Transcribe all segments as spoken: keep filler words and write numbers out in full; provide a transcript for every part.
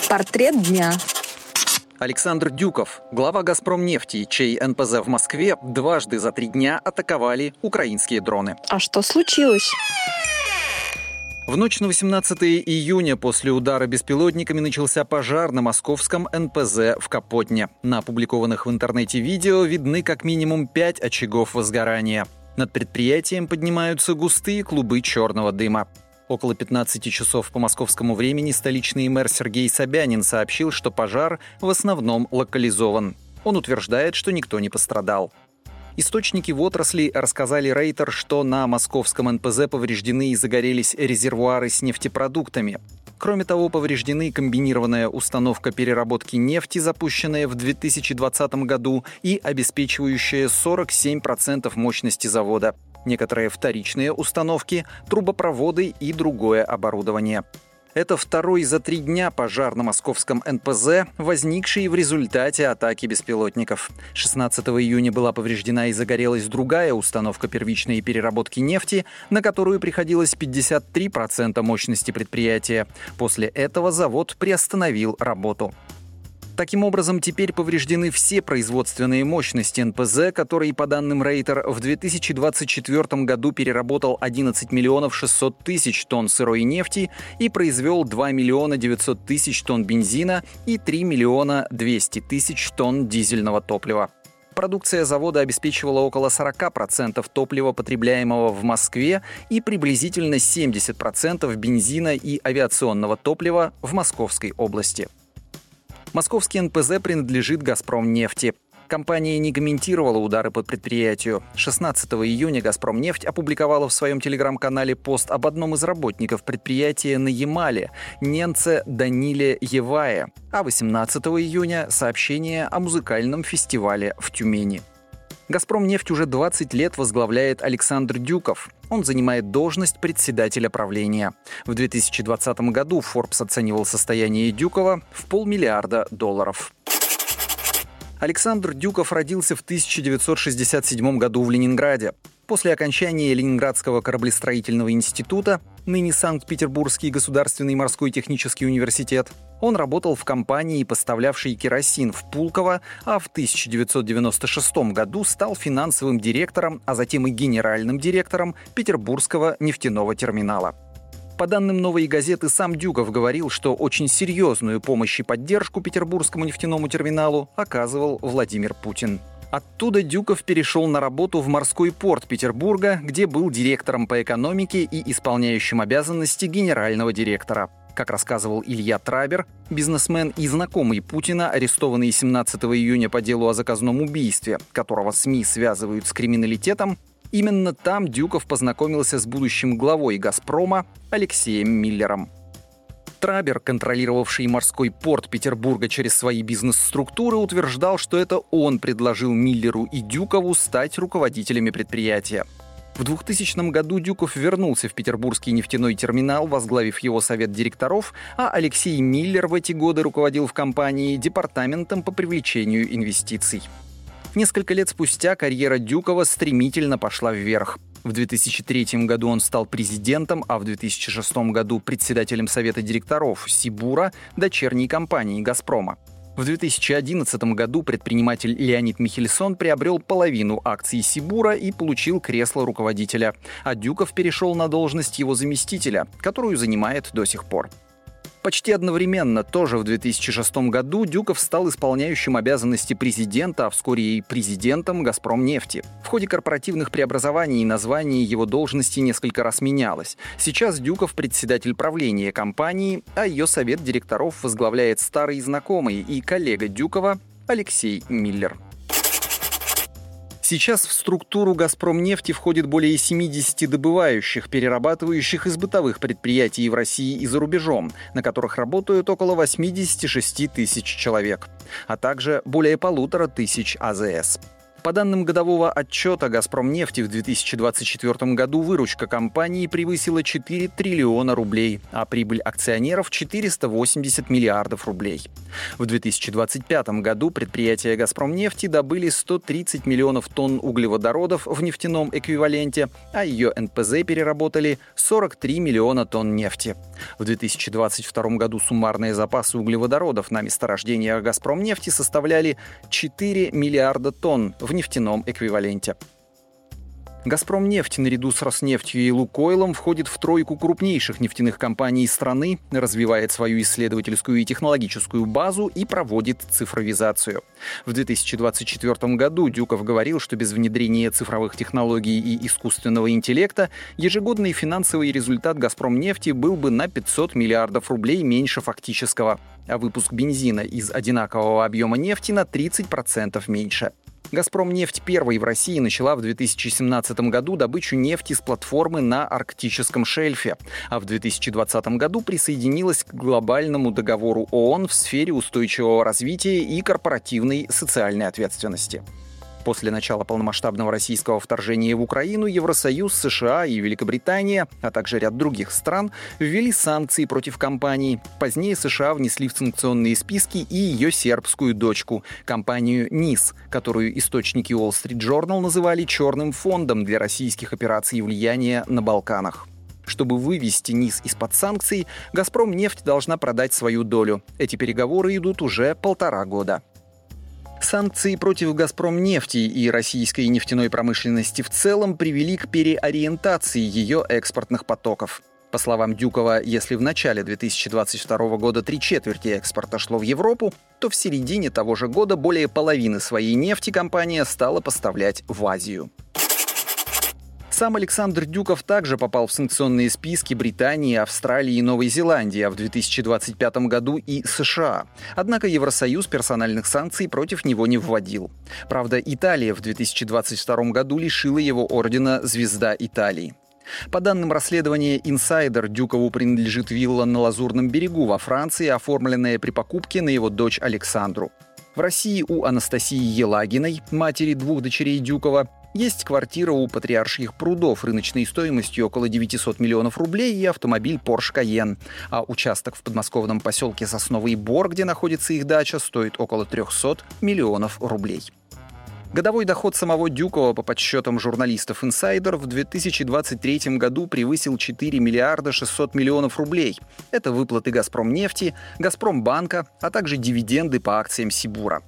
Портрет дня. Александр Дюков, глава «Газпромнефти», чей эн пэ зэ в Москве дважды за три дня атаковали украинские дроны. А что случилось? В ночь на восемнадцатое июня после удара беспилотниками начался пожар на московском эн пэ зэ в Капотне. На опубликованных в интернете видео видны как минимум пять очагов возгорания. Над предприятием поднимаются густые клубы черного дыма. Около пятнадцати часов по московскому времени столичный мэр Сергей Собянин сообщил, что пожар в основном локализован. Он утверждает, что никто не пострадал. Источники в отрасли рассказали Рейтер, что на московском эн пэ зэ повреждены и загорелись резервуары с нефтепродуктами. Кроме того, повреждены комбинированная установка переработки нефти, запущенная в две тысячи двадцатом году и обеспечивающая сорок семь процентов мощности завода. Некоторые вторичные установки, трубопроводы и другое оборудование. Это второй за три дня пожар на московском эн пэ зэ, возникший в результате атаки беспилотников. шестнадцатого июня была повреждена и загорелась другая установка первичной переработки нефти, на которую приходилось пятьдесят три процента мощности предприятия. После этого завод приостановил работу. Таким образом, теперь повреждены все производственные мощности эн пэ зэ, который, по данным Рейтер, в две тысячи двадцать четвёртом году переработал одиннадцать миллионов шестьсот тысяч тонн сырой нефти и произвел два миллиона девятьсот тысяч тонн бензина и три миллиона двести тысяч тонн дизельного топлива. Продукция завода обеспечивала около сорок процентов топлива, потребляемого в Москве, и приблизительно семьдесят процентов бензина и авиационного топлива в Московской области. Московский эн пэ зэ принадлежит «Газпромнефти». Компания не комментировала удары по предприятию. шестнадцатого июня «Газпромнефть» опубликовала в своем телеграм-канале пост об одном из работников предприятия на Ямале, немце Даниле Евае, а восемнадцатого июня сообщение о музыкальном фестивале в Тюмени. «Газпромнефть» уже двадцать лет возглавляет Александр Дюков. Он занимает должность председателя правления. В две тысячи двадцатом году Forbes оценивал состояние Дюкова в полмиллиарда долларов. Александр Дюков родился в тысяча девятьсот шестьдесят седьмом году в Ленинграде. После окончания Ленинградского кораблестроительного института, ныне Санкт-Петербургский государственный морской технический университет, он работал в компании, поставлявшей керосин в Пулково, а в тысяча девятьсот девяносто шестом году стал финансовым директором, а затем и генеральным директором Петербургского нефтяного терминала. По данным «Новой газеты», сам Дюков говорил, что очень серьезную помощь и поддержку Петербургскому нефтяному терминалу оказывал Владимир Путин. Оттуда Дюков перешел на работу в морской порт Петербурга, где был директором по экономике и исполняющим обязанности генерального директора. Как рассказывал Илья Трабер, бизнесмен и знакомый Путина, арестованный семнадцатого июня по делу о заказном убийстве, которого СМИ связывают с криминалитетом, именно там Дюков познакомился с будущим главой «Газпрома» Алексеем Миллером. Трабер, контролировавший морской порт Петербурга через свои бизнес-структуры, утверждал, что это он предложил Миллеру и Дюкову стать руководителями предприятия. В двухтысячном году Дюков вернулся в Петербургский нефтяной терминал, возглавив его совет директоров, а Алексей Миллер в эти годы руководил в компании департаментом по привлечению инвестиций. Несколько лет спустя карьера Дюкова стремительно пошла вверх. В две тысячи третьем году он стал президентом, а в две тысячи шестом году председателем совета директоров Сибура, дочерней компании «Газпрома». В две тысячи одиннадцатом году предприниматель Леонид Михельсон приобрел половину акций Сибура и получил кресло руководителя, а Дюков перешел на должность его заместителя, которую занимает до сих пор. Почти одновременно, тоже в две тысячи шестом году, Дюков стал исполняющим обязанности президента, а вскоре и президентом «Газпромнефти». В ходе корпоративных преобразований название его должности несколько раз менялось. Сейчас Дюков председатель правления компании, а ее совет директоров возглавляет старый знакомый и коллега Дюкова Алексей Миллер. Сейчас в структуру «Газпромнефти» входит более семидесяти добывающих, перерабатывающих из бытовых предприятий в России и за рубежом, на которых работают около восемьдесят шесть тысяч человек, а также более полутора тысяч а зэ эс. По данным годового отчета «Газпромнефти» в две тысячи двадцать четвёртом году выручка компании превысила четыре триллиона рублей, а прибыль акционеров – четыреста восемьдесят миллиардов рублей. В две тысячи двадцать пятом году предприятия «Газпромнефти» добыли сто тридцать миллионов тонн углеводородов в нефтяном эквиваленте, а ее эн пэ зэ переработали сорок три миллиона тонн нефти. В две тысячи двадцать втором году суммарные запасы углеводородов на месторождениях «Газпромнефти» составляли четыре миллиарда тонн в нефтяном эквиваленте. «Газпромнефть» наряду с «Роснефтью» и «Лукойлом» входит в тройку крупнейших нефтяных компаний страны, развивает свою исследовательскую и технологическую базу и проводит цифровизацию. В две тысячи двадцать четвёртом году Дюков говорил, что без внедрения цифровых технологий и искусственного интеллекта ежегодный финансовый результат «Газпромнефти» был бы на пятьсот миллиардов рублей меньше фактического, а выпуск бензина из одинакового объема нефти на тридцать процентов меньше. «Газпромнефть» первой в России начала в две тысячи семнадцатом году добычу нефти с платформы на Арктическом шельфе, а в две тысячи двадцатом году присоединилась к глобальному договору о о эн в сфере устойчивого развития и корпоративной социальной ответственности. После начала полномасштабного российского вторжения в Украину Евросоюз, США и Великобритания, а также ряд других стран, ввели санкции против компании. Позднее США внесли в санкционные списки и ее сербскую дочку, компанию НИС, которую источники Wall Street Journal называли «черным фондом» для российских операций влияния на Балканах. Чтобы вывести НИС из-под санкций, «Газпромнефть» должна продать свою долю. Эти переговоры идут уже полтора года. Санкции против «Газпромнефти» и российской нефтяной промышленности в целом привели к переориентации ее экспортных потоков. По словам Дюкова, если в начале две тысячи двадцать второго года три четверти экспорта шло в Европу, то в середине того же года более половины своей нефти компания стала поставлять в Азию. Сам Александр Дюков также попал в санкционные списки Британии, Австралии и Новой Зеландии, а в две тысячи двадцать пятом году и США. Однако Евросоюз персональных санкций против него не вводил. Правда, Италия в две тысячи двадцать втором году лишила его ордена «Звезда Италии». По данным расследования «Инсайдер», Дюкову принадлежит вилла на Лазурном берегу во Франции, оформленная при покупке на его дочь Александру. В России у Анастасии Елагиной, матери двух дочерей Дюкова, есть квартира у Патриарших прудов рыночной стоимостью около девятьсот миллионов рублей и автомобиль Porsche Cayenne, а участок в подмосковном поселке Сосновый Бор, где находится их дача, стоит около трехсот миллионов рублей. Годовой доход самого Дюкова по подсчетам журналистов «Инсайдер» в две тысячи двадцать третьем году превысил четыре миллиарда шестьсот миллионов рублей. Это выплаты «Газпромнефти», «Газпромбанка», а также дивиденды по акциям Сибура.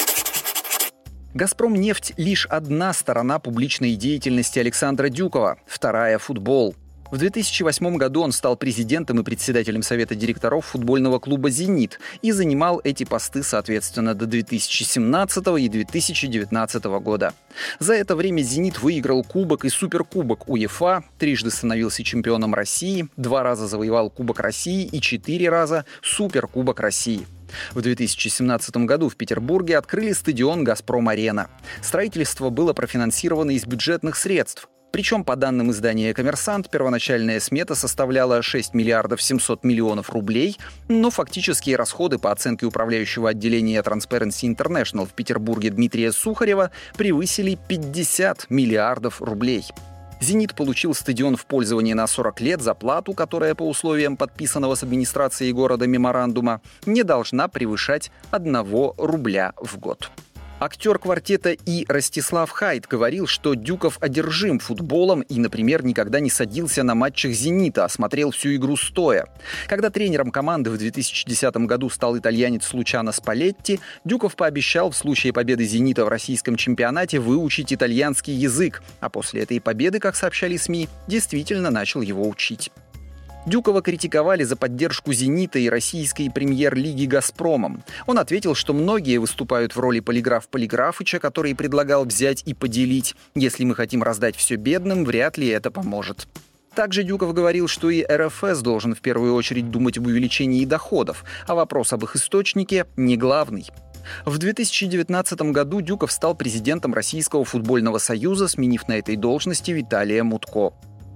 «Газпромнефть» — лишь одна сторона публичной деятельности Александра Дюкова, вторая — футбол. В две тысячи восьмом году он стал президентом и председателем совета директоров футбольного клуба «Зенит» и занимал эти посты, соответственно, до две тысячи семнадцатого и две тысячи девятнадцатого года. За это время «Зенит» выиграл кубок и суперкубок УЕФА, трижды становился чемпионом России, два раза завоевал Кубок России и четыре раза Суперкубок России. В две тысячи семнадцатом году в Петербурге открыли стадион «Газпром-Арена». Строительство было профинансировано из бюджетных средств. Причем, по данным издания «Коммерсант», первоначальная смета составляла шесть миллиардов семьсот миллионов рублей, но фактические расходы, по оценке управляющего отделения Transparency International в Петербурге Дмитрия Сухарева, превысили пятьдесят миллиардов рублей. «Зенит» получил стадион в пользование на сорок лет за плату, которая по условиям подписанного с администрацией города меморандума не должна превышать одного рубля в год. Актер квартета И. Ростислав Хайт говорил, что Дюков одержим футболом и, например, никогда не садился на матчах «Зенита», а смотрел всю игру стоя. Когда тренером команды в две тысячи десятом году стал итальянец Лучано Спалетти, Дюков пообещал в случае победы «Зенита» в российском чемпионате выучить итальянский язык, а после этой победы, как сообщали СМИ, действительно начал его учить. Дюкова критиковали за поддержку «Зенита» и российской премьер-лиги «Газпромом». Он ответил, что многие выступают в роли полиграф-полиграфыча, который предлагал взять и поделить. Если мы хотим раздать все бедным, вряд ли это поможет. Также Дюков говорил, что и эр эф эс должен в первую очередь думать об увеличении доходов, а вопрос об их источнике не главный. В две тысячи девятнадцатом году Дюков стал президентом Российского футбольного союза, сменив на этой должности Виталия Мутко.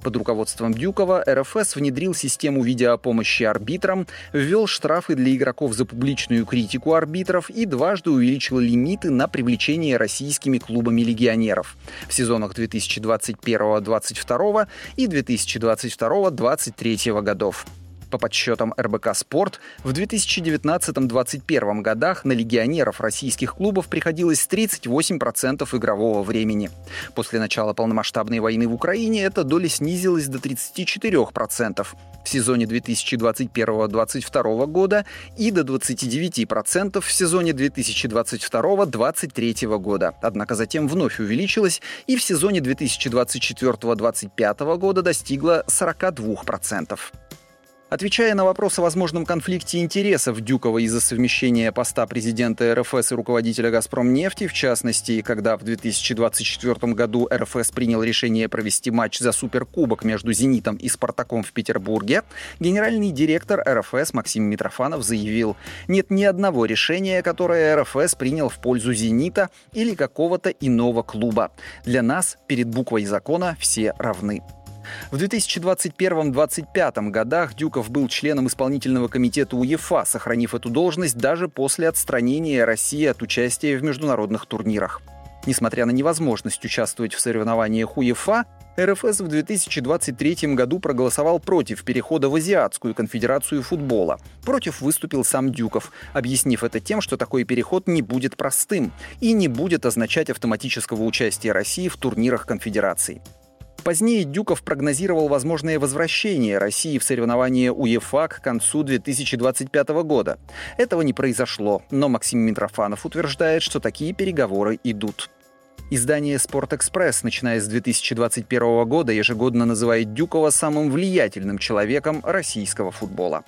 Под руководством Дюкова эр эф эс внедрил систему видеопомощи арбитрам, ввел штрафы для игроков за публичную критику арбитров и дважды увеличил лимиты на привлечение российскими клубами легионеров в сезонах две тысячи двадцать первого — двадцать второго и две тысячи двадцать второго — двадцать третьего годов. По подсчетам эр бэ ка «Спорт», в две тысячи девятнадцатом — двадцать первом годах на легионеров российских клубов приходилось тридцать восемь процентов игрового времени. После начала полномасштабной войны в Украине эта доля снизилась до тридцати четырёх процентов в сезоне две тысячи двадцать первого — двадцать второго года и до двадцати девяти процентов в сезоне две тысячи двадцать второго — двадцать третьего года. Однако затем вновь увеличилась и в сезоне две тысячи двадцать четвёртого — двадцать пятого года достигла сорока двух процентов. Отвечая на вопрос о возможном конфликте интересов Дюкова из-за совмещения поста президента эр эф эс и руководителя «Газпромнефти», в частности, когда в две тысячи двадцать четвёртом году эр эф эс принял решение провести матч за суперкубок между «Зенитом» и «Спартаком» в Петербурге, генеральный директор эр эф эс Максим Митрофанов заявил: «Нет ни одного решения, которое эр эф эс принял в пользу «Зенита» или какого-то иного клуба. Для нас перед буквой закона все равны». В две тысячи двадцать первом — двадцать пятом годах Дюков был членом исполнительного комитета УЕФА, сохранив эту должность даже после отстранения России от участия в международных турнирах. Несмотря на невозможность участвовать в соревнованиях УЕФА, эр эф эс в две тысячи двадцать третьем году проголосовал против перехода в Азиатскую конфедерацию футбола. Против выступил сам Дюков, объяснив это тем, что такой переход не будет простым и не будет означать автоматического участия России в турнирах конфедераций. Позднее Дюков прогнозировал возможное возвращение России в соревнования УЕФА к концу две тысячи двадцать пятого года. Этого не произошло, но Максим Митрофанов утверждает, что такие переговоры идут. Издание «Спортэкспресс», начиная с две тысячи двадцать первого года, ежегодно называет Дюкова самым влиятельным человеком российского футбола.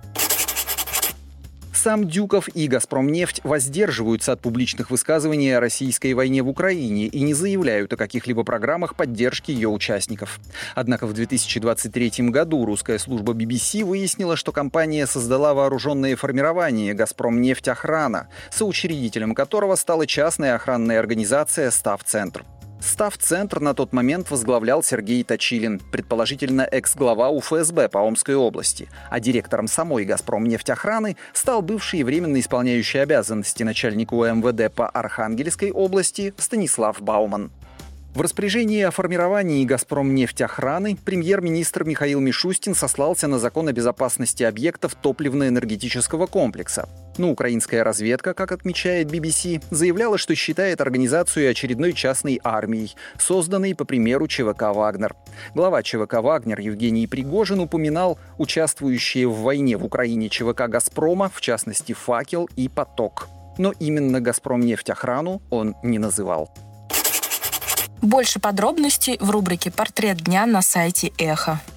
Сам Дюков и «Газпромнефть» воздерживаются от публичных высказываний о российской войне в Украине и не заявляют о каких-либо программах поддержки ее участников. Однако в две тысячи двадцать третьем году русская служба би би си выяснила, что компания создала вооруженное формирование «Газпромнефть Охрана», соучредителем которого стала частная охранная организация «Ставцентр». Ставцентр на тот момент возглавлял Сергей Точилин, предположительно экс-глава у эф эс бэ по Омской области, а директором самой «Газпромнефть-Охраны» стал бывший временно исполняющий обязанности начальника у эм вэ дэ по Архангельской области Станислав Бауман. В распоряжении о формировании «Газпромнефть-Охраны» премьер-министр Михаил Мишустин сослался на закон о безопасности объектов топливно-энергетического комплекса. Но украинская разведка, как отмечает би би си, заявляла, что считает организацию очередной частной армией, созданной по примеру че вэ ка «Вагнер». Глава че вэ ка «Вагнер» Евгений Пригожин упоминал участвующие в войне в Украине че вэ ка «Газпрома», в частности «Факел» и «Поток». Но именно «Газпромнефть-Охрану» он не называл. Больше подробностей в рубрике «Портрет дня» на сайте Эхо.